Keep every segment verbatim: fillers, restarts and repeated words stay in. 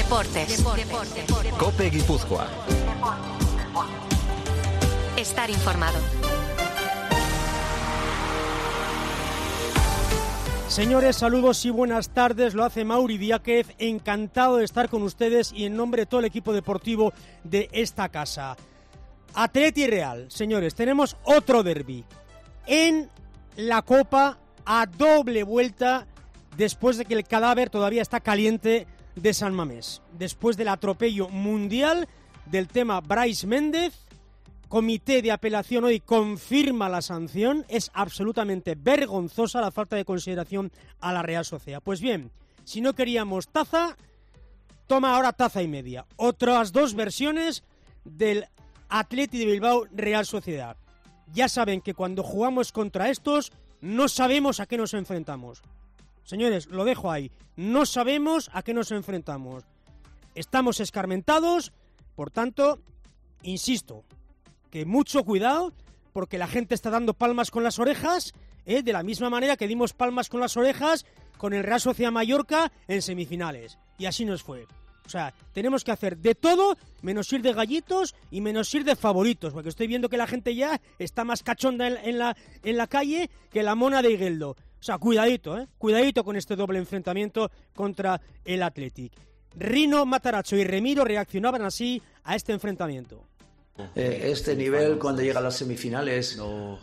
Deportes. Deportes. COPE Guipúzcoa. Estar informado. Señores, saludos y buenas tardes. Lo hace Mauri Diáquez, encantado de estar con ustedes y en nombre de todo el equipo deportivo de esta casa. Atleti Real, señores, tenemos otro derbi en la Copa a doble vuelta después de que el cadáver todavía está caliente de San Mamés. Después del atropello mundial del tema Brais Méndez, comité de apelación hoy confirma la sanción. Es absolutamente vergonzosa la falta de consideración a la Real Sociedad. Pues bien, si no queríamos taza, toma ahora taza y media. Otras dos versiones del Atleti de Bilbao Real Sociedad. Ya saben que cuando jugamos contra estos no sabemos a qué nos enfrentamos. Señores, lo dejo ahí. No sabemos a qué nos enfrentamos. Estamos escarmentados, por tanto, insisto, que mucho cuidado, porque la gente está dando palmas con las orejas, ¿eh? de la misma manera que dimos palmas con las orejas con el Real Sociedad Mallorca en semifinales. Y así nos fue. O sea, tenemos que hacer de todo, menos ir de gallitos y menos ir de favoritos, porque estoy viendo que la gente ya está más cachonda en, en, la, en la calle que la mona de Igueldo. O sea, cuidadito, ¿eh? Cuidadito con este doble enfrentamiento contra el Athletic. Rino, Matarazzo y Remiro reaccionaban así a este enfrentamiento. Eh, este nivel, cuando llega a las semifinales, no,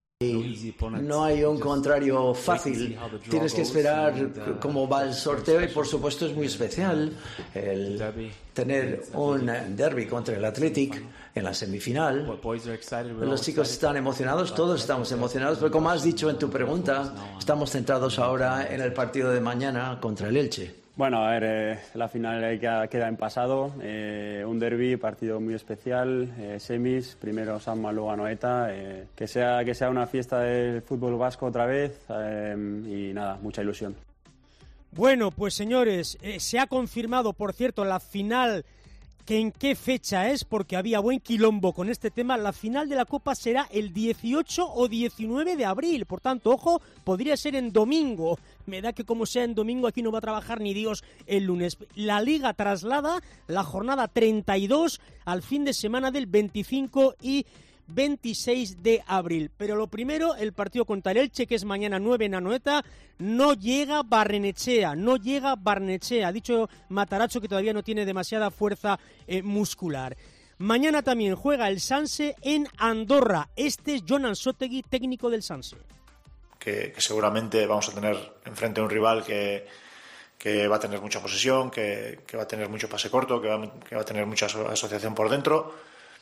hay, no hay un contrario fácil. Tienes que esperar cómo va el sorteo y, por supuesto, es muy especial el tener un derbi contra el Athletic en la semifinal. Los chicos están emocionados, todos estamos emocionados, pero como has dicho en tu pregunta, estamos centrados ahora en el partido de mañana contra el Elche. Bueno, a ver, eh, la final queda, queda en pasado, eh, un derbi, partido muy especial, eh, semis, primero Sanma, luego Anoeta, eh, que sea que sea una fiesta del fútbol vasco otra vez eh, y nada, mucha ilusión. Bueno, pues señores, eh, se ha confirmado, por cierto, la final, que en qué fecha es, porque había buen quilombo con este tema. La final de la Copa será el dieciocho o diecinueve de abril, por tanto, ojo, podría ser en domingo. Me da que como sea en domingo aquí no va a trabajar ni Dios el lunes. La Liga traslada la jornada treinta y dos al fin de semana del veinticinco y veintiséis de abril. Pero lo primero, el partido contra el Elche, que es mañana nueve en Anoeta. No llega Barrenechea, no llega Barrenechea. Ha dicho Matarazzo que todavía no tiene demasiada fuerza eh, muscular. Mañana también juega el Sanse en Andorra. Este es Jon Ansotegui, técnico del Sanse. Que, que seguramente vamos a tener enfrente a un rival que, que va a tener mucha posesión, que, que va a tener mucho pase corto, que va, que va a tener mucha asociación por dentro.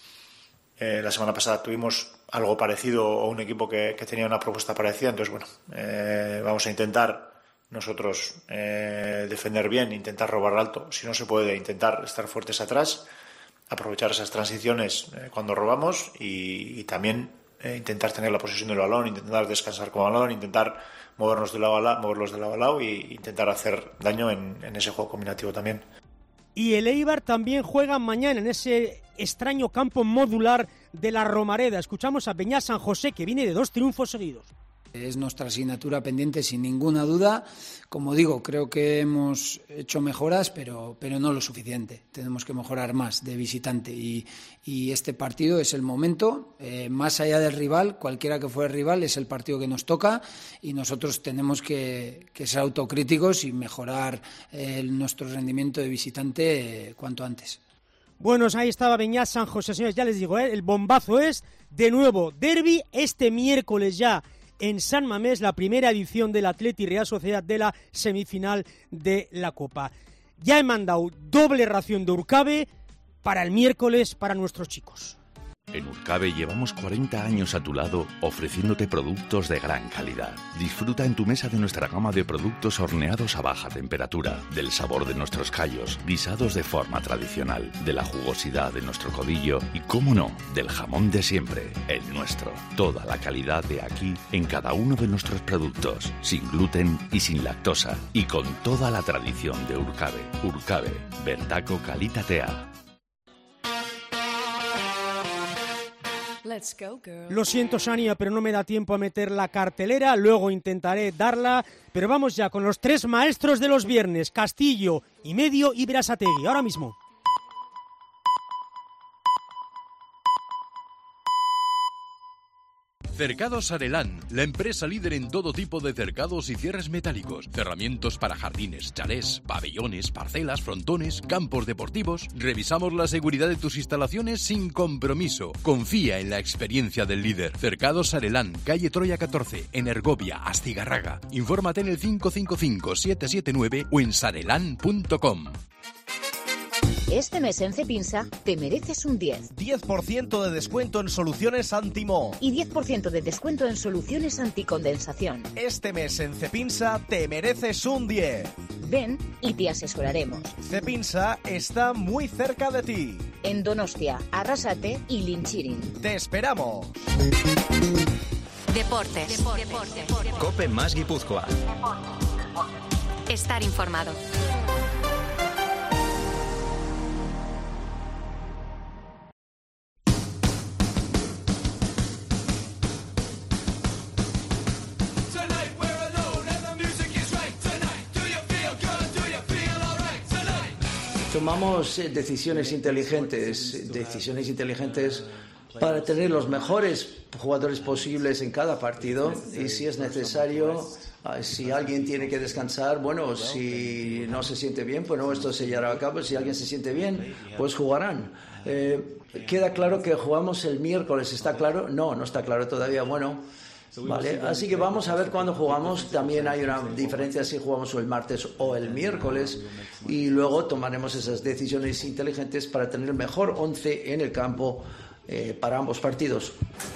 Eh, la semana pasada tuvimos algo parecido o un equipo que, que tenía una propuesta parecida, entonces bueno, eh, vamos a intentar nosotros eh, defender bien, intentar robar alto, si no se puede, intentar estar fuertes atrás, aprovechar esas transiciones eh, cuando robamos y, y también eh, intentar tener la posesión del balón, intentar descansar con el balón, intentar movernos de lado a lado, moverlos de lado a lado y intentar hacer daño en, en ese juego combinativo también. Y el Eibar también juega mañana en ese extraño campo modular de la Romareda. Escuchamos a Beñat San José, que viene de dos triunfos seguidos. Es nuestra asignatura pendiente sin ninguna duda. Como digo, creo que hemos hecho mejoras, pero, pero no lo suficiente. Tenemos que mejorar más de visitante y, y este partido es el momento. Eh, más allá del rival, cualquiera que fuera el rival, es el partido que nos toca y nosotros tenemos que, que ser autocríticos y mejorar eh, nuestro rendimiento de visitante eh, cuanto antes. Bueno, ahí estaba Beñat San José, señores, ya les digo, ¿eh? El bombazo es, de nuevo, derbi este miércoles ya en San Mamés, la primera edición del Athletic Real Sociedad de la semifinal de la Copa. Ya he mandado doble ración de Urcabe para el miércoles para nuestros chicos. En Urcabe llevamos cuarenta años a tu lado ofreciéndote productos de gran calidad. Disfruta en tu mesa de nuestra gama de productos horneados a baja temperatura, del sabor de nuestros callos, guisados de forma tradicional, de la jugosidad de nuestro codillo y, cómo no, del jamón de siempre, el nuestro. Toda la calidad de aquí en cada uno de nuestros productos, sin gluten y sin lactosa, y con toda la tradición de Urcabe. Urcabe, bertako kalitatea. Lo siento, Xania, pero no me da tiempo a meter la cartelera, luego intentaré darla, pero vamos ya con los tres maestros de los viernes, Castillo y Medio y Berasategui, ahora mismo. Cercados Arelán, la empresa líder en todo tipo de cercados y cierres metálicos, cerramientos para jardines, chalés, pabellones, parcelas, frontones, campos deportivos. Revisamos la seguridad de tus instalaciones sin compromiso. Confía en la experiencia del líder. Cercados Arelán, calle Troya catorce, en Ergovia, Astigarraga. Infórmate en el cinco cinco cinco, siete siete nueve o en sarelán punto com. Este mes en Cepinsa te mereces un diez. diez por ciento de descuento en soluciones anti-moho. Y diez por ciento de descuento en soluciones anticondensación. Este mes en Cepinsa te mereces un diez. Ven y te asesoraremos. Cepinsa está muy cerca de ti. En Donostia, Arrasate y Linchirin. ¡Te esperamos! Deportes. Deportes. Deportes. Cope más Guipúzcoa. Estar informado. Tomamos decisiones inteligentes, decisiones inteligentes para tener los mejores jugadores posibles en cada partido y si es necesario, si alguien tiene que descansar, bueno, si no se siente bien, pues no, esto se llevará a cabo, si alguien se siente bien, pues jugarán. Eh, queda claro que jugamos el miércoles, ¿está claro? No, no está claro todavía, bueno. Vale, así que vamos a ver cuándo jugamos. También hay una diferencia si jugamos el martes o el miércoles y luego tomaremos esas decisiones inteligentes para tener el mejor once en el campo eh, para ambos partidos.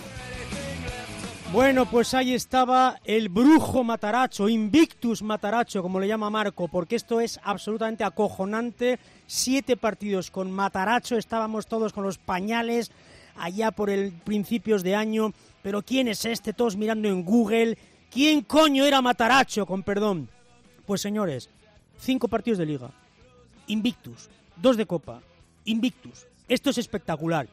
Bueno, pues ahí estaba el brujo Mataracho, Invictus Mataracho, como le llama Marco, porque esto es absolutamente acojonante. Siete partidos con Mataracho, estábamos todos con los pañales allá por el principios de año. Pero ¿quién es este? Todos mirando en Google. ¿Quién coño era Mataracho? Con perdón. Pues señores, cinco partidos de Liga. Invictus. Dos de Copa. Invictus. Esto es espectacular.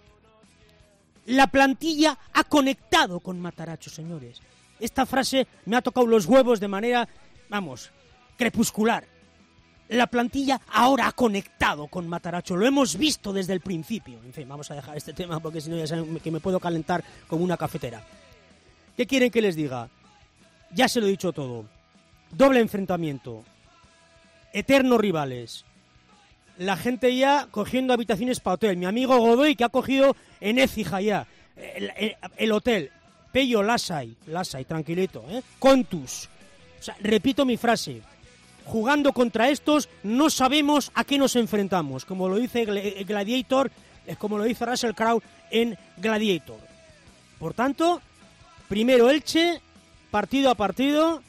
La plantilla ha conectado con Mataracho, señores. Esta frase me ha tocado los huevos de manera, vamos, crepuscular. La plantilla ahora ha conectado con Mataracho, lo hemos visto desde el principio. En fin, vamos a dejar este tema porque si no ya saben que me puedo calentar como una cafetera. ¿Qué quieren que les diga? Ya se lo he dicho todo. Doble enfrentamiento. Eternos rivales. La gente ya cogiendo habitaciones para hotel. Mi amigo Godoy que ha cogido en Écija ya el, el, el hotel. Pello Lasai, Lasai, tranquilito, ¿eh? Contus. O sea, repito mi frase. Jugando contra estos no sabemos a qué nos enfrentamos, como lo dice Gladiator, como lo dice Russell Crowe en Gladiator. Por tanto, primero Elche, partido a partido,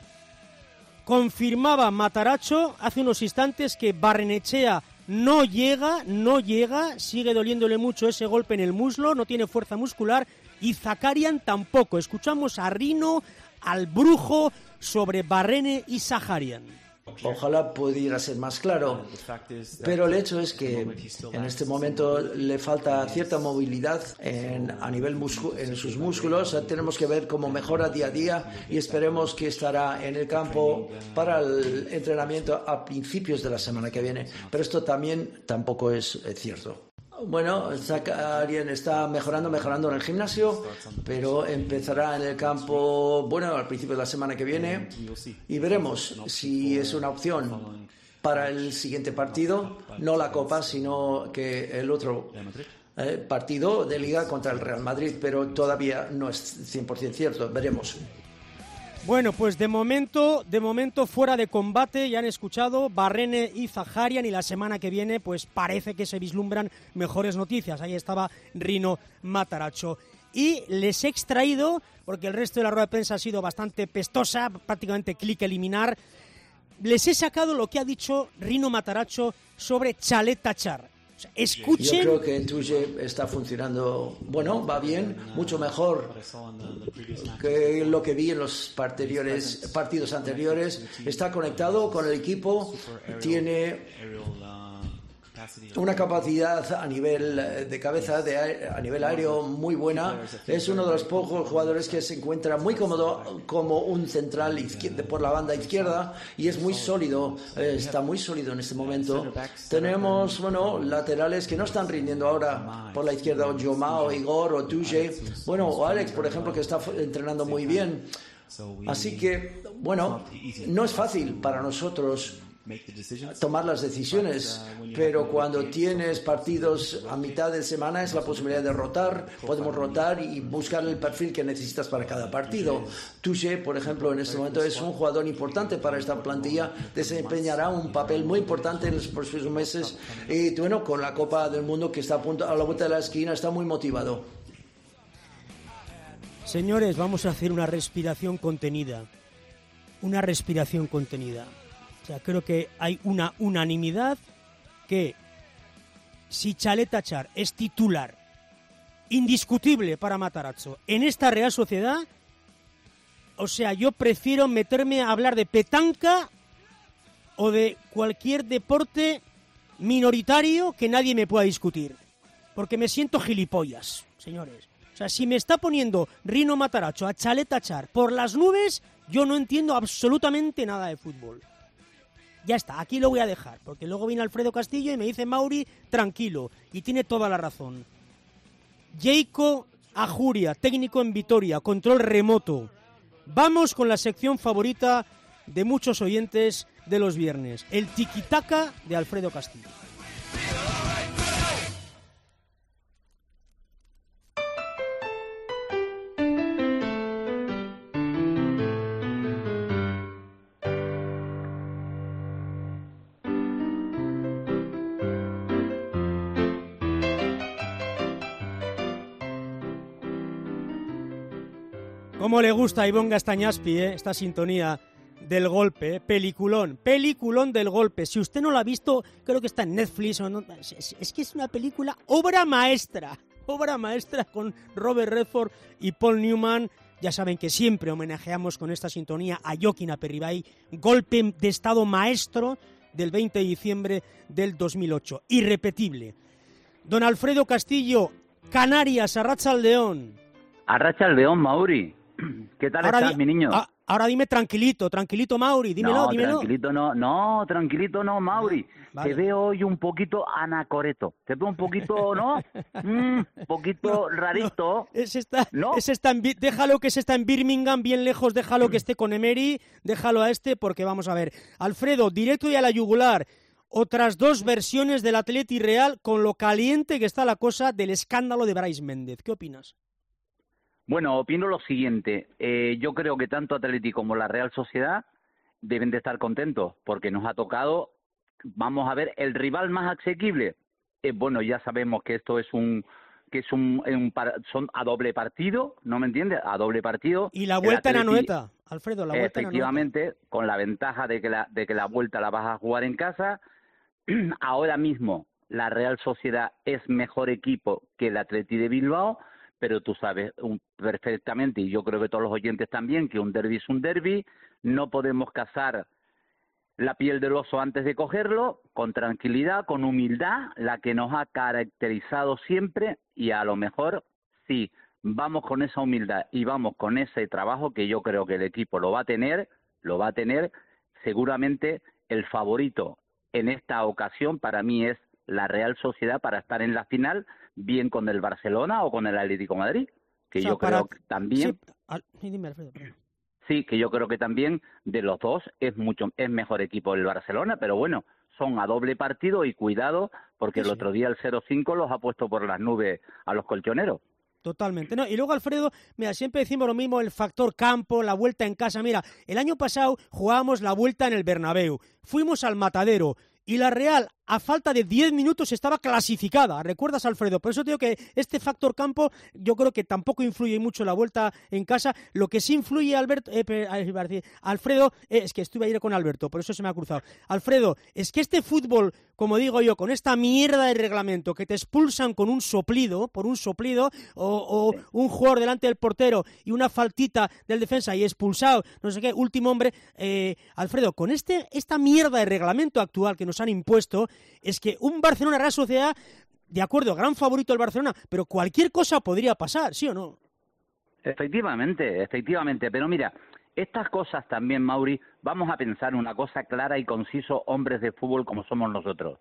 confirmaba Mataracho hace unos instantes que Barrenechea no llega, no llega, sigue doliéndole mucho ese golpe en el muslo, no tiene fuerza muscular, y Zakarian tampoco. Escuchamos a Rino, al brujo, sobre Barrene y Zakarian. Ojalá pudiera ser más claro, pero el hecho es que en este momento le falta cierta movilidad en, a nivel muscu- en sus músculos. Tenemos que ver cómo mejora día a día y esperemos que estará en el campo para el entrenamiento a principios de la semana que viene, pero esto también tampoco es, es cierto. Bueno, Zakarian está mejorando, mejorando en el gimnasio, pero empezará en el campo, bueno, al principio de la semana que viene y veremos si es una opción para el siguiente partido, no la Copa, sino que el otro eh, partido de Liga contra el Real Madrid, pero todavía no es cien por ciento cierto, veremos. Bueno, pues de momento, de momento fuera de combate, ya han escuchado Barrene y Zakarian y la semana que viene pues parece que se vislumbran mejores noticias. Ahí estaba Rino Mataracho. Y les he extraído, porque el resto de la rueda de prensa ha sido bastante pestosa, prácticamente clic eliminar, les he sacado lo que ha dicho Rino Mataracho sobre Chalet Tachar. O sea, escuchen. Yo creo que en Tuche está funcionando, bueno, va bien, mucho mejor que lo que vi en los anteriores, partidos anteriores. Está conectado con el equipo, tiene una capacidad a nivel de cabeza, de, a nivel aéreo muy buena. Es uno de los pocos jugadores que se encuentra muy cómodo como un central izquier- por la banda izquierda y es muy sólido, eh, está muy sólido en este momento. Tenemos, bueno, laterales que no están rindiendo ahora por la izquierda, o Jomao, Igor o Tuje, bueno, o Alex, por ejemplo, que está entrenando muy bien. Así que, bueno, no es fácil para nosotros tomar las decisiones, pero cuando tienes partidos a mitad de semana es la posibilidad de rotar, podemos rotar y buscar el perfil que necesitas para cada partido. Touché, por ejemplo, en este momento es un jugador importante para esta plantilla, desempeñará un papel muy importante en los próximos meses y bueno, con la Copa del Mundo que está a punto, a la vuelta de la esquina, está muy motivado. Señores, vamos a hacer una respiración contenida, una respiración contenida. O sea, creo que hay una unanimidad que si Chalet Achar es titular indiscutible para Matarazzo en esta Real Sociedad, o sea, yo prefiero meterme a hablar de petanca o de cualquier deporte minoritario que nadie me pueda discutir, porque me siento gilipollas, señores. O sea, si me está poniendo Rino Matarazzo a Chalet Achar por las nubes, yo no entiendo absolutamente nada de fútbol. Ya está, aquí lo voy a dejar, porque luego viene Alfredo Castillo y me dice Mauri, tranquilo, y tiene toda la razón. Jayco Ajuria, técnico en Vitoria, control remoto. Vamos con la sección favorita de muchos oyentes de los viernes, el tiquitaca de Alfredo Castillo. Cómo le gusta a Ivonne Gastañaspi, ¿eh? Esta sintonía del golpe, ¿eh? peliculón, peliculón del golpe. Si usted no lo ha visto, creo que está en Netflix. O no, es, es que es una película, obra maestra, obra maestra con Robert Redford y Paul Newman. Ya saben que siempre homenajeamos con esta sintonía a Joaquín Aperribay, golpe de estado maestro del veinte de diciembre del dos mil ocho, irrepetible. Don Alfredo Castillo, Canarias, Arratsaldeon. Arratsaldeon, Mauri. ¿Qué tal ahora estás, di- mi niño? a- ahora dime tranquilito, tranquilito, Mauri, dímelo, no, dímelo. tranquilito no, no, tranquilito no, Mauri. Vale. Te veo hoy un poquito anacoreto. Te veo un poquito, ¿no? Un mm, poquito no, rarito. No, ese está, ¿no? ese está en, déjalo que ese está en Birmingham, bien lejos, déjalo que esté con Emery, déjalo a este, porque vamos a ver. Alfredo, directo y a la yugular. Otras dos versiones del Atleti Real con lo caliente que está la cosa del escándalo de Brais Méndez. ¿Qué opinas? Bueno, opino lo siguiente. Eh, yo creo que tanto Atleti como la Real Sociedad deben de estar contentos porque nos ha tocado, vamos a ver, el rival más asequible. Eh, bueno, ya sabemos que esto es un que es un, un son a doble partido, ¿no me entiendes? A doble partido. Y la vuelta el en Atleti, Anoeta, Alfredo, la vuelta en Anoeta. Efectivamente, con la ventaja de que la de que la vuelta la vas a jugar en casa. Ahora mismo la Real Sociedad es mejor equipo que el Atleti de Bilbao, pero tú sabes un, perfectamente, y yo creo que todos los oyentes también, que un derbi es un derbi, no podemos cazar la piel del oso antes de cogerlo, con tranquilidad, con humildad, la que nos ha caracterizado siempre, y a lo mejor sí, vamos con esa humildad y vamos con ese trabajo que yo creo que el equipo lo va a tener, lo va a tener, seguramente el favorito en esta ocasión para mí es la Real Sociedad para estar en la final, bien con el Barcelona o con el Atlético de Madrid, que O sea, yo para- creo que también, Sí, al- sí, dime, Alfredo, perdón. sí, que yo creo que también de los dos es mucho es mejor equipo el Barcelona, pero bueno, son a doble partido y cuidado, porque Sí, el sí. otro día el cero cinco los ha puesto por las nubes a los colchoneros. Totalmente. No, y luego, Alfredo, mira, siempre decimos lo mismo, el factor campo, la vuelta en casa. Mira, el año pasado jugábamos la vuelta en el Bernabéu, fuimos al Matadero y la Real, a falta de diez minutos, estaba clasificada. ¿Recuerdas, Alfredo? Por eso te digo que este factor campo yo creo que tampoco influye mucho la vuelta en casa. Lo que sí influye, Alberto, eh, pe- eh, iba a decir, Alfredo, eh, es que estuve ayer con Alberto, por eso se me ha cruzado. Alfredo, es que este fútbol, como digo yo, con esta mierda de reglamento que te expulsan con un soplido, por un soplido, o, o un jugador delante del portero y una faltita del defensa y expulsado, no sé qué, último hombre, eh, Alfredo, con este esta mierda de reglamento actual que nos han impuesto, es que un Barcelona-Real Sociedad, de acuerdo, gran favorito el Barcelona, pero cualquier cosa podría pasar, ¿sí o no? Efectivamente, efectivamente, pero mira, estas cosas también, Mauri, vamos a pensar una cosa clara y conciso, hombres de fútbol como somos nosotros.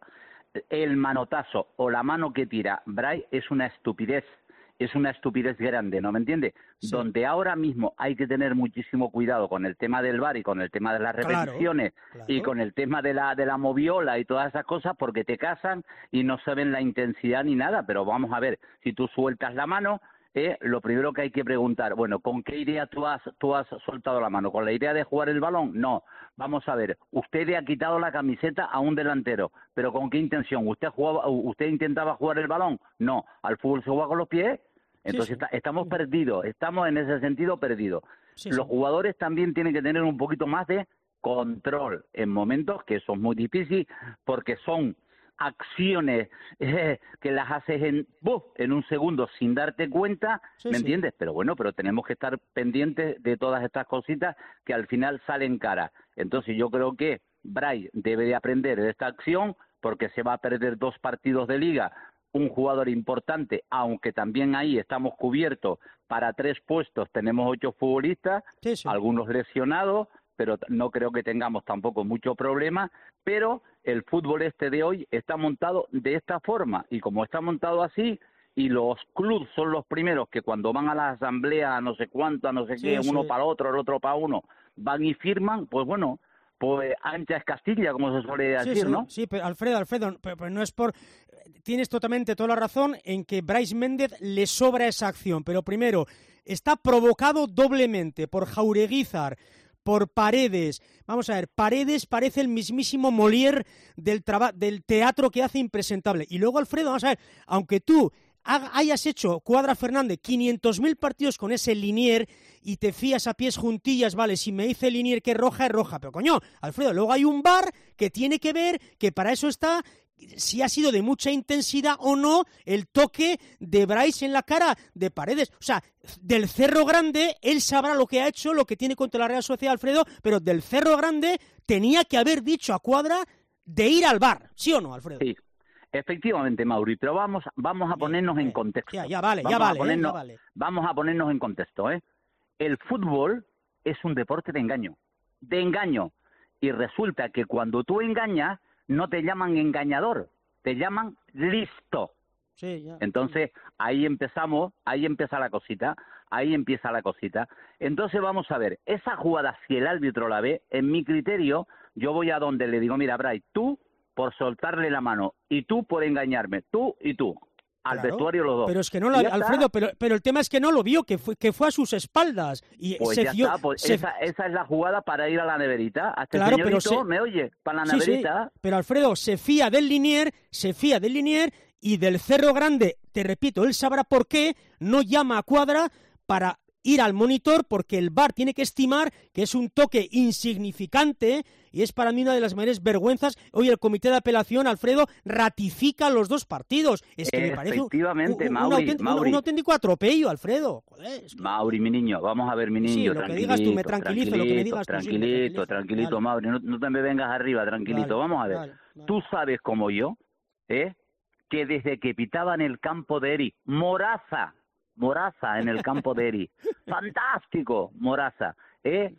El manotazo o la mano que tira Brais es una estupidez, es una estupidez grande, ¿no me entiendes? Sí. Donde ahora mismo hay que tener muchísimo cuidado con el tema del V A R y con el tema de las repeticiones, claro, claro. y con el tema de la de la moviola y todas esas cosas, porque te casan y no saben la intensidad ni nada, pero vamos a ver, si tú sueltas la mano, eh, lo primero que hay que preguntar, bueno, ¿con qué idea tú has, tú has soltado la mano? ¿Con la idea de jugar el balón? No. Vamos a ver, usted le ha quitado la camiseta a un delantero, pero ¿con qué intención? ¿Usted jugaba, usted intentaba jugar el balón? No, al fútbol se juega con los pies, entonces sí, sí. Está, estamos perdidos, estamos en ese sentido perdidos. Sí, los sí. jugadores también tienen que tener un poquito más de control en momentos que son muy difíciles, porque son acciones eh, que las haces en, ¡buf!, en un segundo sin darte cuenta, sí, ¿me sí. entiendes? Pero bueno, pero tenemos que estar pendientes de todas estas cositas que al final salen cara. Entonces yo creo que Brais debe de aprender de esta acción, porque se va a perder dos partidos de liga, un jugador importante, aunque también ahí estamos cubiertos para tres puestos, tenemos ocho futbolistas, sí, sí. algunos lesionados, pero no creo que tengamos tampoco mucho problema, pero el fútbol este de hoy está montado de esta forma, y como está montado así, y los clubes son los primeros que cuando van a la asamblea, a no sé cuánto, a no sé sí, qué, sí. uno para otro, el otro para uno, van y firman, pues bueno, pues ancha es Castilla, como se suele decir, sí, sí, ¿no? Sí, pero Alfredo, Alfredo, pero, pero no es por... Tienes totalmente toda la razón en que Brais Méndez le sobra esa acción, pero primero, está provocado doblemente por Jaureguizar, por Paredes. Vamos a ver, Paredes parece el mismísimo Molière del, traba- del teatro que hace impresentable. Y luego, Alfredo, vamos a ver, aunque tú hayas hecho, Cuadra Fernández, quinientos mil partidos con ese Linier y te fías a pies juntillas, vale, si me dice Linier que es roja, es roja. Pero coño, Alfredo, luego hay un V A R que tiene que ver, que para eso está, si ha sido de mucha intensidad o no el toque de Brais en la cara de Paredes. O sea, del Cerro Grande, él sabrá lo que ha hecho, lo que tiene contra la Real Sociedad, Alfredo, pero del Cerro Grande tenía que haber dicho a Cuadra de ir al V A R, ¿sí o no, Alfredo? Sí, efectivamente, Mauri, pero vamos, vamos a ponernos bien, en contexto. Ya, ya vale, vamos ya vale, ponernos, eh, ya vale. Vamos a ponernos en contexto, ¿eh? El fútbol es un deporte de engaño, de engaño, y resulta que cuando tú engañas, no te llaman engañador, te llaman listo. Sí, ya. Entonces, ahí empezamos, ahí empieza la cosita, ahí empieza la cosita. Entonces, vamos a ver, esa jugada, si el árbitro la ve, en mi criterio, yo voy a donde le digo, mira, Brais, tú por soltarle la mano, y tú por engañarme, tú y tú, al claro, vestuario los dos. Pero es que no lo, Alfredo, pero, pero el tema es que no lo vio, que fue, que fue a sus espaldas. Y pues se ya dio, está, pues se... esa, esa es la jugada para ir a la neverita. Hasta claro, el pero señorito, se... ¿me oye? Para la sí, neverita. Sí, pero Alfredo, se fía del Linier, se fía del Linier, y del Cerro Grande, te repito, él sabrá por qué, no llama a Cuadra para ir al monitor, porque el V A R tiene que estimar que es un toque insignificante, y es para mí una de las mayores vergüenzas. Hoy el comité de apelación, Alfredo, ratifica los dos partidos. Es que me parece un, un, un, Mauri, auténtico, Mauri. un auténtico atropello, Alfredo. Joder, es que... Mauri, mi niño, vamos a ver, mi niño, sí, lo tranquilito, que digas tú, me tranquilizo, lo que me digas tú. Tranquilito, Sí, tranquilito, tranquilito, Mauri, no, no te me vengas arriba, tranquilito, vale, vamos a ver. Vale, vale. Tú sabes como yo, ¿eh?, que desde que pitaba en el campo de Eri, Moraza, Moraza en el campo de Eri, fantástico, Moraza, ¿eh?,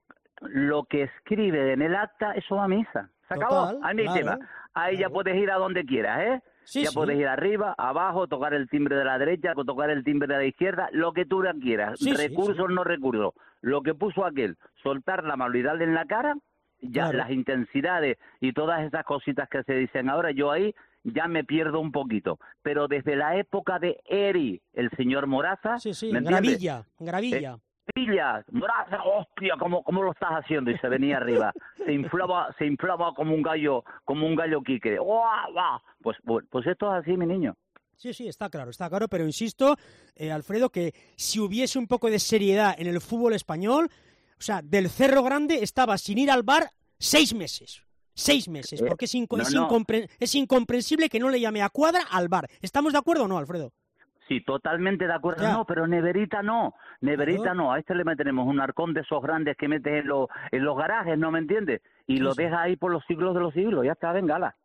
lo que escribe en el acta, eso va a misa. Se acabó, ahí no hay tema. Ahí claro. Ya puedes ir a donde quieras, ¿eh? Sí, ya sí. Puedes ir arriba, abajo, tocar el timbre de la derecha, tocar el timbre de la izquierda, lo que tú quieras. Sí, recursos, sí, sí. No recursos. Lo que puso aquel, soltar la mano y darle en la cara, ya claro. Las intensidades y todas esas cositas que se dicen ahora, yo ahí ya me pierdo un poquito. Pero desde la época de Eri, el señor Moraza... Sí, sí, Gravilla, Gravilla. Eh, Pillas, Moraza, hostia, ¿cómo, cómo lo estás haciendo? Y se venía arriba, se inflaba, se inflaba como un gallo, como un gallo quique. Pues, pues, pues esto es así, mi niño. Sí, sí, está claro, está claro, pero insisto, eh, Alfredo, que si hubiese un poco de seriedad en el fútbol español, o sea, del Cerro Grande estaba sin ir al V A R seis meses. Seis meses, eh, porque es, inco- no, es, no. Incompre- es incomprensible que no le llame a Cuadra al V A R. ¿Estamos de acuerdo o no, Alfredo? Sí, totalmente de acuerdo, ya. No, pero neverita no, neverita claro. No, a este le meteremos un arcón de esos grandes que metes en los, en los garajes, ¿no me entiendes? Y sí, lo sí. Dejas ahí por los siglos de los siglos, ya está, bengala.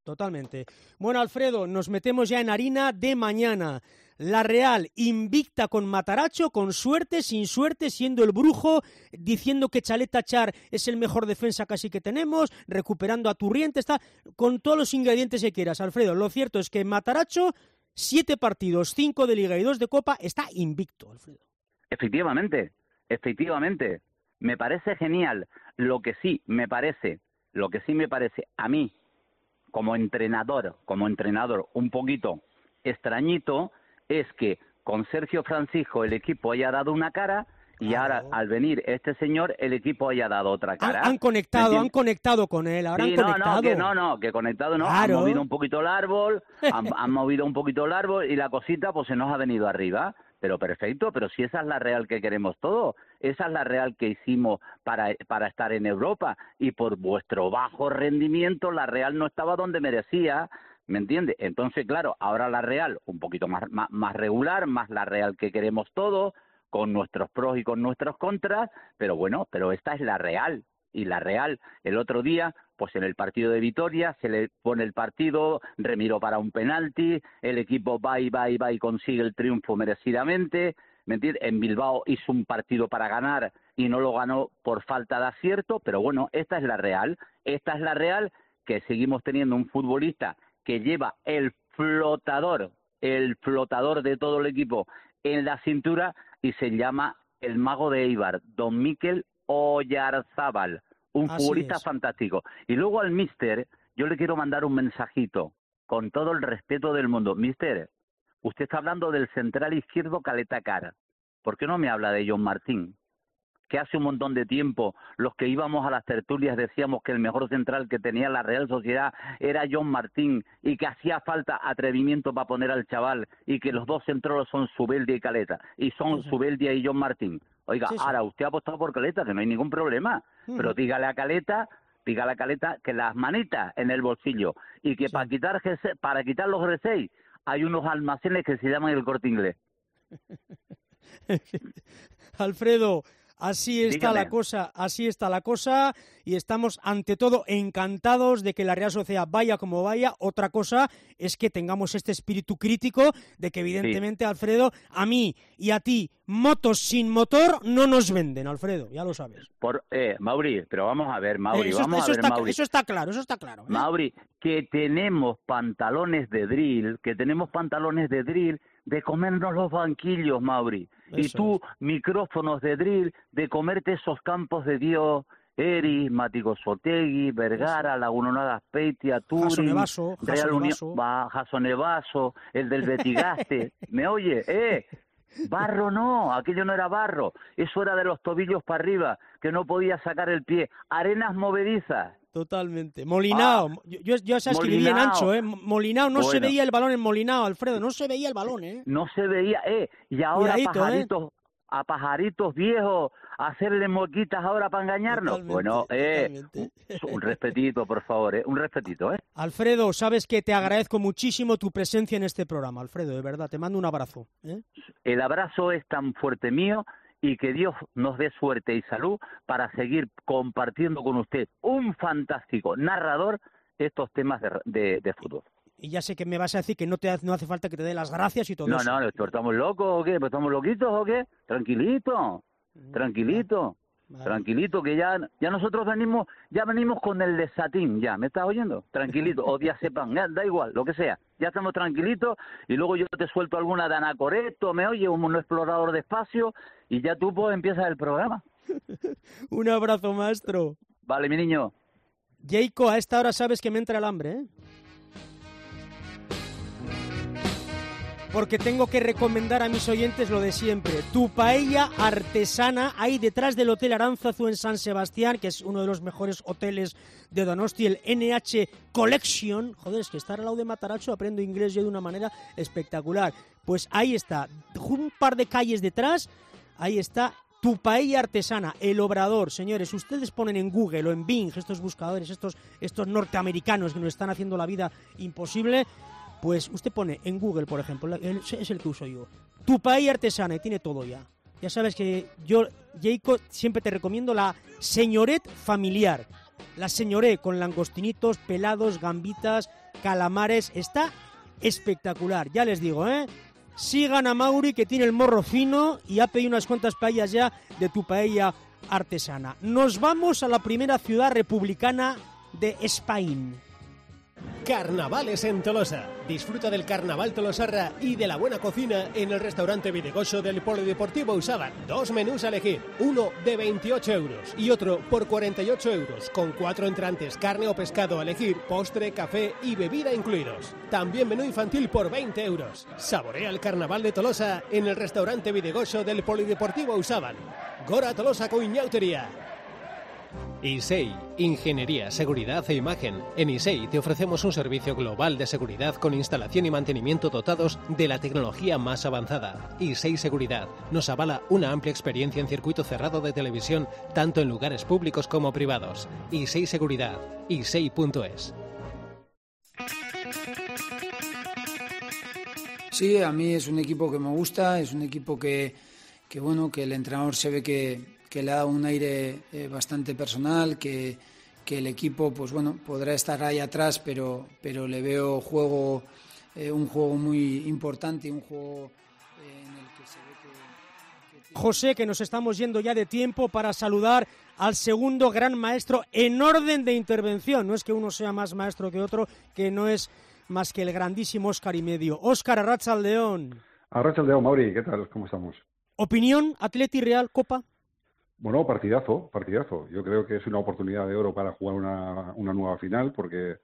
Totalmente. Bueno, Alfredo, nos metemos ya en harina de mañana. La Real invicta con Mataracho, con suerte, sin suerte, siendo el brujo, diciendo que Chaleta Char es el mejor defensa casi que tenemos, recuperando a Turriente, está con todos los ingredientes que quieras, Alfredo. Lo cierto es que Mataracho, siete partidos, cinco de Liga y dos de Copa, está invicto, Alfredo. Efectivamente, efectivamente. Me parece genial. Lo que sí me parece, lo que sí me parece a mí, como entrenador, como entrenador, un poquito extrañito, es que con Sergio Francisco el equipo haya dado una cara y claro. ahora al venir este señor el equipo haya dado otra cara. Han, han conectado, han conectado con él, ahora sí, han no, conectado. No, que no, no, que conectado no, claro. Han movido un poquito el árbol, han, han movido un poquito el árbol y la cosita pues se nos ha venido arriba. Pero perfecto, pero si esa es la Real que queremos todos, esa es la Real que hicimos para, para estar en Europa y por vuestro bajo rendimiento la Real no estaba donde merecía, ¿me entiendes? Entonces, claro, ahora la Real un poquito más, más, más regular, más la Real que queremos todos, con nuestros pros y con nuestros contras, pero bueno, pero esta es la Real. Y la Real, el otro día, pues en el partido de Vitoria, se le pone el partido, remiró para un penalti, el equipo va y va y va y consigue el triunfo merecidamente, ¿me entiendes? En Bilbao hizo un partido para ganar y no lo ganó por falta de acierto, pero bueno, esta es la Real, esta es la Real que seguimos teniendo un futbolista que lleva el flotador, el flotador de todo el equipo en la cintura y se llama el mago de Eibar, don Mikel Oyarzábal, un Así futbolista es. fantástico. Y luego al míster, yo le quiero mandar un mensajito, con todo el respeto del mundo. Míster, usted está hablando del central izquierdo Caleta Cara. ¿Por qué no me habla de John Martín? Que hace un montón de tiempo los que íbamos a las tertulias decíamos que el mejor central que tenía la Real Sociedad era John Martín y que hacía falta atrevimiento para poner al chaval y que los dos centrales son Zubeldia y Caleta y son sí, sí. Zubeldia y John Martín. Oiga, sí, sí. ahora usted ha apostado por Caleta, que no hay ningún problema, mm. pero dígale a Caleta, dígale a Caleta que las manitas en el bolsillo y que sí. para quitar para quitar los G seis hay unos almacenes que se llaman el Corte Inglés. Alfredo, así está Dígame. la cosa, así está la cosa y estamos ante todo encantados de que la Real Sociedad vaya como vaya. Otra cosa es que tengamos este espíritu crítico de que evidentemente, sí. Alfredo, a mí y a ti, motos sin motor no nos venden, Alfredo, ya lo sabes. Por eh, Mauri, pero vamos a ver, Mauri, eh, eso, vamos eso a ver, está, Mauri. Eso está claro, eso está claro. ¿eh? Mauri, que tenemos pantalones de drill, que tenemos pantalones de drill de comernos los banquillos, Mauri. Eso y tú, es. micrófonos de drill, de comerte esos campos de Dios, Eri, Matigosotegui, Vergara, Lagunonada Peitia, Turin, Real Unión, Jasonevaso, el del Betigaste. ¿Me oye? ¡Eh! Barro no, aquello no era barro, eso era de los tobillos para arriba, que no podía sacar el pie. Arenas movedizas. Totalmente. Molinao, ah, yo, yo, yo sabes que viví en Ancho, ¿eh? Molinao, no bueno. se veía el balón en Molinao, Alfredo, no se veía el balón, ¿eh? No se veía, ¿eh? Y ahora Cuidadito, pajaritos, ¿eh? a pajaritos viejos, hacerle moquitas ahora para engañarnos. Totalmente, bueno, eh, un, un respetito, por favor, ¿eh? Un respetito, ¿eh? Alfredo, sabes que te agradezco muchísimo tu presencia en este programa, Alfredo, de verdad, te mando un abrazo, ¿eh? El abrazo es tan fuerte mío y que Dios nos dé suerte y salud para seguir compartiendo con usted, un fantástico narrador, estos temas de, de, de fútbol. Y ya sé que me vas a decir que no te no hace falta que te dé las gracias y todo no, eso. No, no, ¿estamos locos o qué? ¿Estamos loquitos o qué? Tranquilito, tranquilito, vale. tranquilito, que ya ya nosotros venimos ya venimos con el desatín, ya, ¿me estás oyendo? Tranquilito, o día sepan, ya, da igual, lo que sea, ya estamos tranquilitos y luego yo te suelto alguna de Anacoreto, me oye, un explorador de espacio y ya tú pues empiezas el programa. Un abrazo, maestro. Vale, mi niño. Jayco, a esta hora sabes que me entra el hambre, ¿eh? Porque tengo que recomendar a mis oyentes lo de siempre. Tu paella artesana, ahí detrás del Hotel Aránzazu en San Sebastián, que es uno de los mejores hoteles de Donosti, el N H Collection. Joder, es que estar al lado de Mataracho aprendo inglés yo de una manera espectacular. Pues ahí está, un par de calles detrás, ahí está Tu paella artesana, El Obrador. Señores, ustedes ponen en Google o en Bing, estos buscadores, estos, estos norteamericanos que nos están haciendo la vida imposible. Pues usted pone en Google, por ejemplo, es el que uso yo, Tu paella artesana y tiene todo ya. Ya sabes que yo, Jayco, siempre te recomiendo la señoret familiar. La señoret con langostinitos, pelados, gambitas, calamares. Está espectacular, ya les digo, ¿eh? Sigan a Mauri, que tiene el morro fino y ha pedido unas cuantas paellas ya de tu paella artesana. Nos vamos a la primera ciudad republicana de España. Carnavales en Tolosa. Disfruta del Carnaval Tolosarra y de la buena cocina en el restaurante Videgoso del Polideportivo Usaban. Dos menús a elegir, uno de veintiocho euros y otro por cuarenta y ocho euros, con cuatro entrantes, carne o pescado a elegir, postre, café y bebida incluidos. También menú infantil por veinte euros. Saborea el Carnaval de Tolosa en el restaurante Videgoso del Polideportivo Usaban. Gora Tolosa Coiñautería. I S E I, Ingeniería, Seguridad e Imagen. En I S E I te ofrecemos un servicio global de seguridad con instalación y mantenimiento dotados de la tecnología más avanzada. I S E I Seguridad nos avala una amplia experiencia en circuito cerrado de televisión, tanto en lugares públicos como privados. I S E I Seguridad, i s e i punto es. Sí, a mí es un equipo que me gusta, es un equipo que, que bueno, que el entrenador se ve que que le da un aire eh, bastante personal, que, que el equipo, pues bueno, podrá estar ahí atrás, pero, pero le veo juego, eh, un juego muy importante, un juego eh, en el que se ve que, que... José, que nos estamos yendo ya de tiempo para saludar al segundo gran maestro en orden de intervención. No es que uno sea más maestro que otro, que no es más que el grandísimo Óscar y medio. Óscar, Arratsaldeon. Arratsaldeon, Mauri, ¿qué tal? ¿Cómo estamos? ¿Opinión? ¿Atleti Real Copa? Bueno, partidazo, partidazo. Yo creo que es una oportunidad de oro para jugar una, una nueva final, porque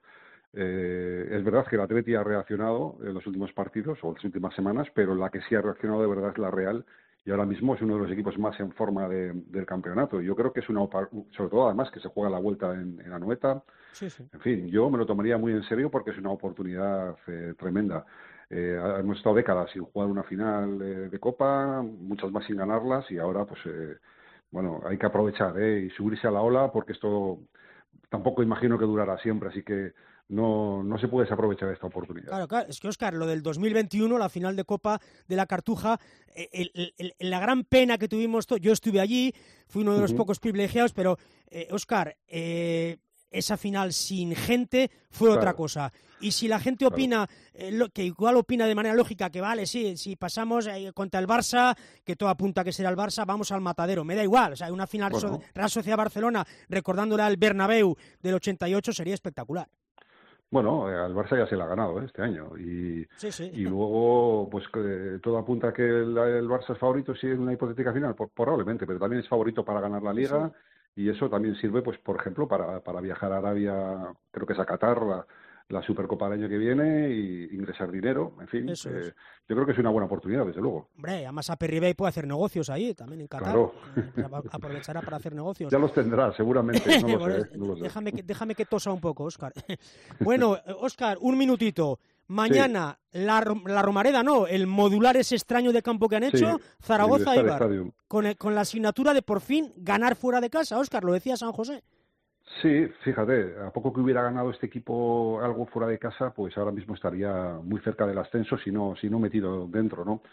eh, es verdad que el Atleti ha reaccionado en los últimos partidos o las últimas semanas, pero la que sí ha reaccionado de verdad es la Real, y ahora mismo es uno de los equipos más en forma de, del campeonato. Yo creo que es una, sobre todo además que se juega la vuelta en, en Anoeta. Sí, sí. En fin, yo me lo tomaría muy en serio porque es una oportunidad eh, tremenda. Eh, hemos estado décadas sin jugar una final eh, de Copa, muchas más sin ganarlas, y ahora pues... Eh, Bueno, hay que aprovechar ¿eh? y subirse a la ola, porque esto tampoco imagino que durará siempre, así que no, no se puede desaprovechar esta oportunidad. Claro, claro, es que Óscar, lo del dos mil veintiuno, la final de Copa de la Cartuja, el, el, el, la gran pena que tuvimos, to- yo estuve allí, fui uno de los uh-huh. pocos privilegiados, pero eh, Óscar, eh, esa final sin gente fue claro. otra cosa. Y si la gente opina, claro. eh, lo, que igual opina de manera lógica, que vale, sí, si pasamos eh, contra el Barça, que todo apunta que será el Barça, vamos al matadero. Me da igual, o sea, una final bueno. so- Real Sociedad Barcelona, recordándola al Bernabéu del ochenta y ocho, sería espectacular. Bueno, al Barça ya se le ha ganado ¿eh? este año. Y, sí, sí. y luego, pues eh, todo apunta a que el, el Barça es favorito, sí, en una hipotética final, por, probablemente, pero también es favorito para ganar la Liga. Sí. Y eso también sirve, pues, por ejemplo, para, para viajar a Arabia, creo que es a Qatar, la, la Supercopa del año que viene, y ingresar dinero, en fin. Eso eh, es. Yo creo que es una buena oportunidad, desde luego. Hombre, además a Perribey puede hacer negocios ahí, también en Qatar. Claro. Eh, aprovechará para hacer negocios. Ya los tendrá, seguramente. No lo sé, no lo sé. Déjame, que, déjame que tosa un poco, Óscar. Bueno, Óscar, un minutito. Mañana, sí. la, la Romareda no, el modular ese extraño de campo que han hecho, sí, Zaragoza-Eibar, con, con la asignatura de por fin ganar fuera de casa. Óscar, lo decía San José. Sí, fíjate, a poco que hubiera ganado este equipo algo fuera de casa, pues ahora mismo estaría muy cerca del ascenso, si no, si no metido dentro, ¿no?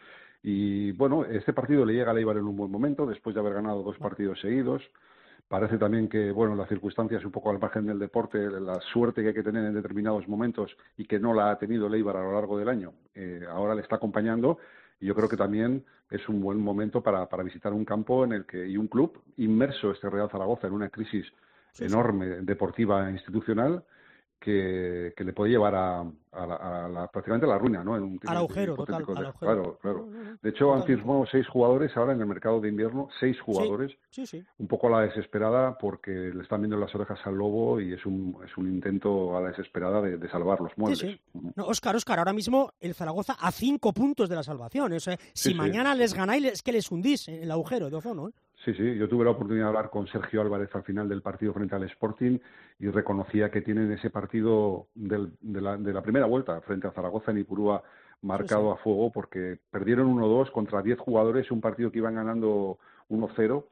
Y bueno, este partido le llega al Eibar en un buen momento, después de haber ganado dos partidos seguidos. Parece también que, bueno, las circunstancias un poco al margen del deporte, la suerte que hay que tener en determinados momentos y que no la ha tenido el Eibar a lo largo del año, eh, ahora le está acompañando, y yo creo que también es un buen momento para, para visitar un campo en el que, y un club inmerso, este Real Zaragoza, en una crisis sí, enorme, sí. deportiva e institucional, que, que le puede llevar a, a, la, a la, prácticamente a la ruina, ¿no? En un al agujero, total, de, al agujero. Claro, claro. De hecho, han firmado seis jugadores ahora en el mercado de invierno, seis jugadores, sí, sí, sí. un poco a la desesperada, porque le están viendo las orejas al lobo, y es un, es un intento a la desesperada de, de salvar los muebles. Sí, sí. No, Óscar, Óscar, ahora mismo el Zaragoza a cinco puntos de la salvación. O sea, si sí, mañana sí. les ganáis, es que les hundís en el agujero de ozono, ¿eh? Sí, sí, yo tuve la oportunidad de hablar con Sergio Álvarez al final del partido frente al Sporting, y reconocía que tienen ese partido del, de, la, de la primera vuelta frente a Zaragoza en Ipurúa marcado sí, sí. a fuego, porque perdieron uno dos contra diez jugadores, un partido que iban ganando uno cero,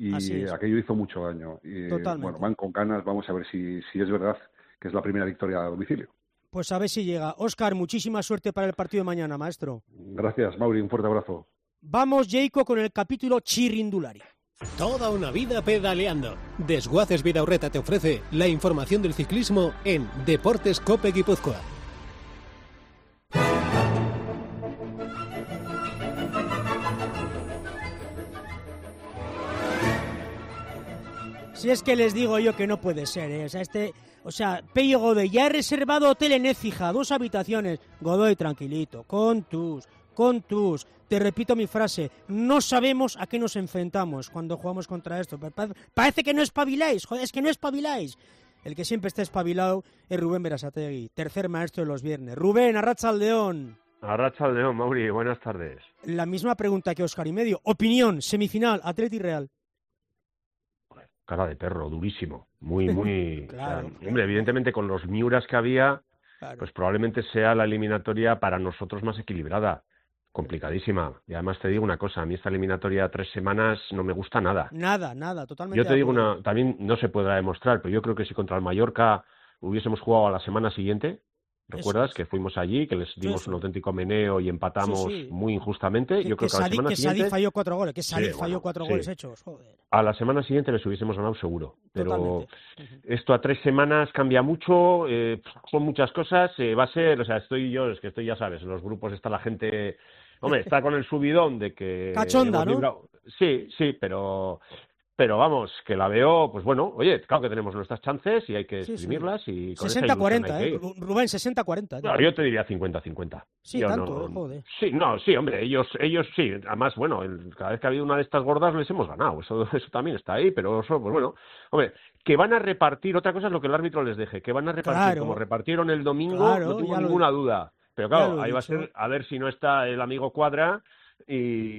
y aquello hizo mucho daño. Y, Totalmente. Bueno, van con ganas, vamos a ver si, si es verdad que es la primera victoria a domicilio. Pues a ver si llega. Óscar, muchísima suerte para el partido de mañana, maestro. Gracias, Mauri, un fuerte abrazo. Vamos, Jayco, con el capítulo Chirrindulari. Toda una vida pedaleando. Desguaces Vidaurreta te ofrece la información del ciclismo en Deportes Cope Guipúzcoa. Si es que les digo yo que no puede ser, ¿eh? O sea, este... O sea, Pello Godoy, ya he reservado hotel en Écija, dos habitaciones. Godoy, tranquilito, con tus, con tus. Te repito mi frase, no sabemos a qué nos enfrentamos cuando jugamos contra esto. Parece que no espabiláis, joder, es que no espabiláis. El que siempre está espabilado es Rubén Berasategui, tercer maestro de los viernes. Rubén, Arratsaldeon. Arratsaldeon, Mauri, buenas tardes. La misma pregunta que Óscar y medio. Opinión, semifinal, Atleti Real. Cara de perro, durísimo. Muy, muy... Claro. O sea, hombre, evidentemente con los Miuras que había, claro, pues probablemente sea la eliminatoria para nosotros más equilibrada. Complicadísima. Y además te digo una cosa, a mí esta eliminatoria a tres semanas no me gusta nada. Nada, nada, totalmente. Yo te digo una... También no se podrá demostrar, pero yo creo que si contra el Mallorca hubiésemos jugado a la semana siguiente... ¿Recuerdas? Que fuimos allí, que les dimos sí, un auténtico meneo y empatamos sí, sí. muy injustamente. Que, Yo creo que, que a la Sadik, semana que siguiente... Sadik falló cuatro goles, que Sadik sí, falló bueno, cuatro sí. goles hechos. Joder. A la semana siguiente les hubiésemos ganado seguro. Pero Totalmente. Esto a tres semanas cambia mucho, eh, son muchas cosas. Eh, va a ser, o sea, estoy yo, es que estoy, ya sabes, en los grupos está la gente... Hombre, está con el subidón de que... Cachonda, ¿no? Librado... Sí, sí, pero... Pero vamos, que la veo, pues bueno, oye, claro que tenemos nuestras chances y hay que exprimirlas. Sí, sí. Y con sesenta cuarenta, ¿eh? Rubén, sesenta cuarenta. No, yo te diría cincuenta cincuenta. Sí, yo tanto, no, eh, joder. Sí, no, sí, hombre, ellos, ellos sí. Además, bueno, el, cada vez que ha habido una de estas gordas les hemos ganado. Eso, eso también está ahí, pero eso, pues bueno. Hombre, que van a repartir, otra cosa es lo que el árbitro les deje, que van a repartir, claro. como repartieron el domingo, claro, no tengo lo, ninguna duda. Pero claro, ahí dicho. va a ser a ver si no está el amigo Cuadra... Y,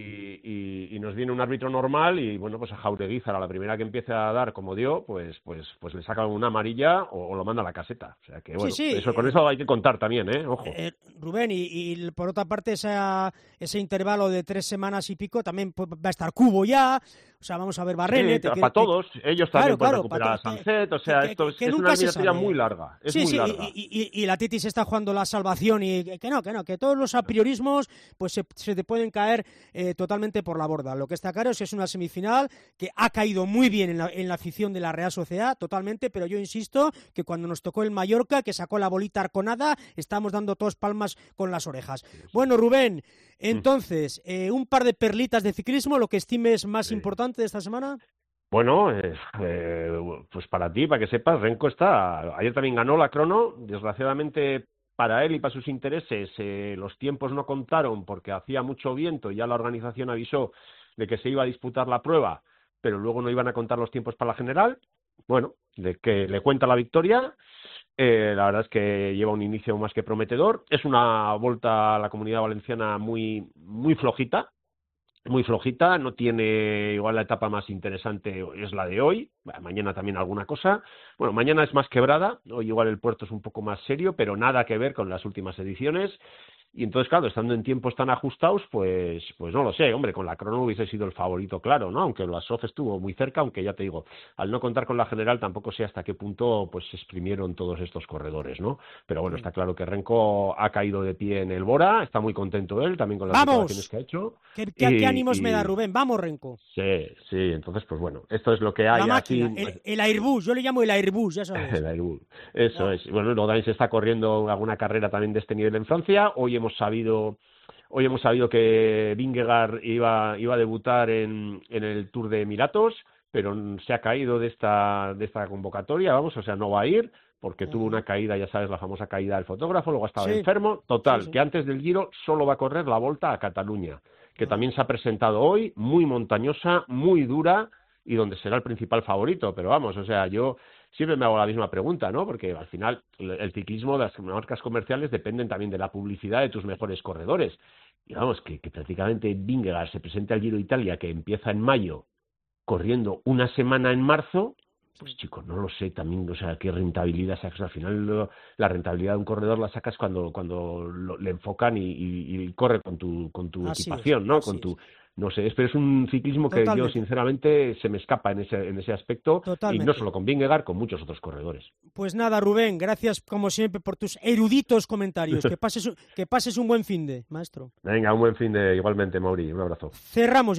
y, y nos viene un árbitro normal y bueno, pues a Jauregui, a la primera que empiece a dar como dio, pues pues pues le saca una amarilla o, o lo manda a la caseta. O sea que bueno, sí, sí. eso con eso hay que contar también, ¿eh? Ojo. Eh, Rubén, y, y por otra parte esa, ese intervalo de tres semanas y pico también pues, va a estar Cubo ya, o sea, vamos a ver Barrene. Sí, que, para que, todos, ellos también claro, pueden claro, recuperar a Sanset, o sea, que, esto es, que es una eliminatoria muy larga, es sí, muy sí, larga. Y, y, y la Titi se está jugando la salvación y que no, que no, que todos los apriorismos pues se, se te pueden caer eh, totalmente por la borda. Lo que está claro es que es una semifinal que ha caído muy bien en la, en la afición de la Real Sociedad, totalmente, pero yo insisto que cuando nos tocó el Mallorca, que sacó la bolita arconada, estamos dando todos palmas con las orejas. Bueno, Rubén, entonces, eh, un par de perlitas de ciclismo, lo que estimes más sí. importante de esta semana. Bueno, eh, eh, pues para ti, para que sepas, Renko está... Ayer también ganó la crono, desgraciadamente para él y para sus intereses eh, los tiempos no contaron porque hacía mucho viento y ya la organización avisó de que se iba a disputar la prueba, pero luego no iban a contar los tiempos para la general. Bueno, de que le cuenta la victoria. Eh, la verdad es que lleva un inicio más que prometedor. Es una vuelta a la Comunidad Valenciana muy, muy flojita, muy flojita. No tiene igual la etapa más interesante, es la de hoy. Mañana también alguna cosa. Bueno, mañana es más quebrada. Hoy igual el puerto es un poco más serio, pero nada que ver con las últimas ediciones. Y entonces, claro, estando en tiempos tan ajustados, pues pues no lo sé, hombre, con la crono hubiese sido el favorito, claro, ¿no? Aunque la Sof estuvo muy cerca, aunque ya te digo, al no contar con la general tampoco sé hasta qué punto pues se exprimieron todos estos corredores, ¿no? Pero bueno, está claro que Renko ha caído de pie en el Bora, está muy contento él también con las declaraciones que ha hecho. ¿Qué, qué, y, ¿qué ánimos y... me da Rubén? Vamos, Renko. Sí, sí, entonces pues bueno, esto es lo que hay. La máquina, aquí... el, el Airbus, yo le llamo el Airbus, ya sabes. El Airbus, eso no. es. Bueno, luego también se está corriendo alguna carrera también de este nivel en Francia. Hoy hemos sabido... Hoy hemos sabido que Vingegaard iba, iba a debutar en, en el Tour de Emiratos, pero se ha caído de esta, de esta convocatoria, vamos, o sea, no va a ir, porque uh-huh. tuvo una caída, ya sabes, la famosa caída del fotógrafo, luego estaba sí. enfermo. Total, sí, sí. que antes del Giro solo va a correr la Volta a Cataluña, que uh-huh. también se ha presentado hoy, muy montañosa, muy dura, y donde será el principal favorito, pero vamos, o sea, yo... Siempre me hago la misma pregunta, ¿no? Porque al final el ciclismo, las marcas comerciales dependen también de la publicidad de tus mejores corredores. Y vamos, que, que prácticamente Vingegaard se presente al Giro de Italia, que empieza en mayo, corriendo una semana en marzo, pues chicos, no lo sé también, o sea, qué rentabilidad sacas. Al final lo, la rentabilidad de un corredor la sacas cuando cuando lo, le enfocan y, y, y corre con tu con tu así equipación, es, ¿no? Con tu... No sé, pero es un ciclismo que Totalmente. yo, sinceramente, se me escapa en ese en ese aspecto. Totalmente. Y no solo con Vingegaard, con muchos otros corredores. Pues nada, Rubén, gracias, como siempre, por tus eruditos comentarios. Que pases, que pases un buen fin de, maestro. Venga, un buen fin de igualmente, Mauri. Un abrazo. Cerramos, Jacob.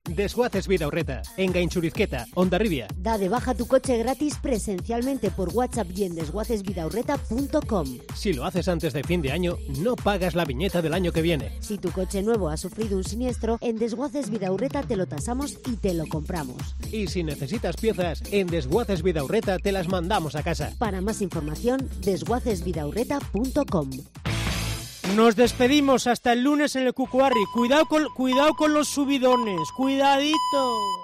Desguaces Vidaurreta, en Gainchurizqueta, Hondarribia. Da de baja tu coche gratis presencialmente por WhatsApp y en desguaces vidaurreta punto com. Si lo haces antes de fin de año, no pagas la viñeta del año que viene. Si tu coche nuevo ha sufrido un siniestro, en Desguaces Vidaurreta te lo tasamos y te lo compramos. Y si necesitas piezas, en Desguaces Vidaurreta te las mandamos a casa. Para más información, desguaces vidaurreta punto com. Nos despedimos hasta el lunes en el Cucuarri. Cuidado con, cuidado con los subidones, cuidadito.